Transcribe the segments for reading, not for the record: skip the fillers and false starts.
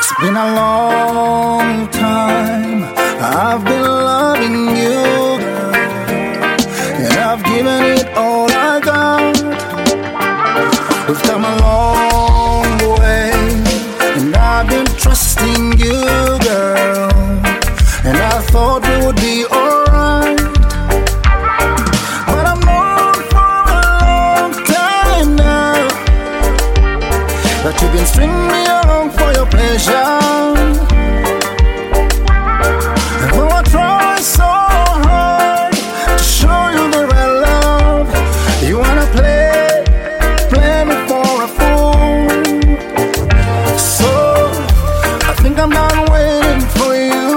It's been a long time I've been loving you, girl, and I've given it all I got. We've come a long way, and I've been trusting you, girl, and I thought we would be alright. But I've known for a long time now that you've been stringing me along for your pleasure. And though I try so hard to show you the real love, you wanna play me for a fool. So I think I'm done waiting for you.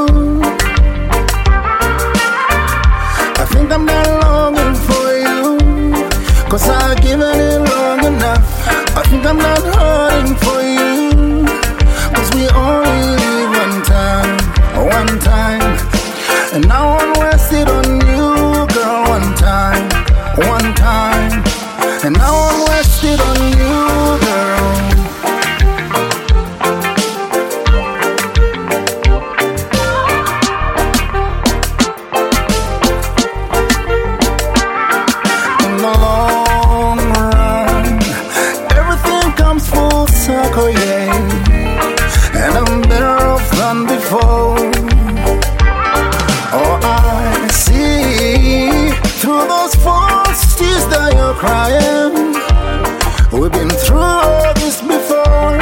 I think I'm done longing for you, 'cause I've given it long enough. I think I'm done hurting for you, 'cause we only live one time. And now I'm wasted on you, girl, one time. And now I'm wasted on you, girl. In the long run, everything comes full circle, yeah, and I'm better off than before. Oh, I see through those false tears that you're crying. We've been through all this before.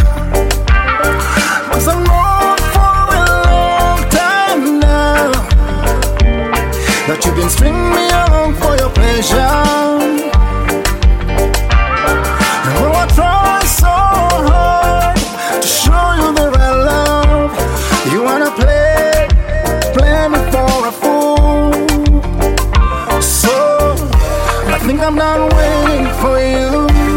'Cause I've known for a long time now that you've been stringing me along for your pleasure. And though I try so hard to show you the real love, you wanna play me for a fool. So I think I'm done waiting for you.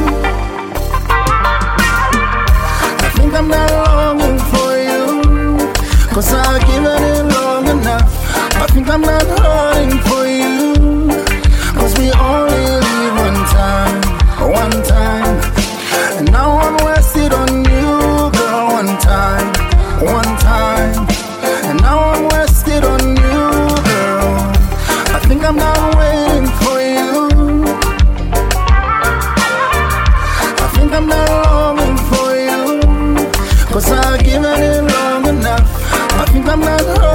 I think I'm done longing for you, 'cause I've given it long enough. I think I'm done hurting for you, 'cause we only live one time. And now I'm wasted on you, girl, one time. And now I'm wasted on you, girl. I think I'm done waiting for you. I think I'm done longing for you, 'cause I've given it long enough. I think I'm done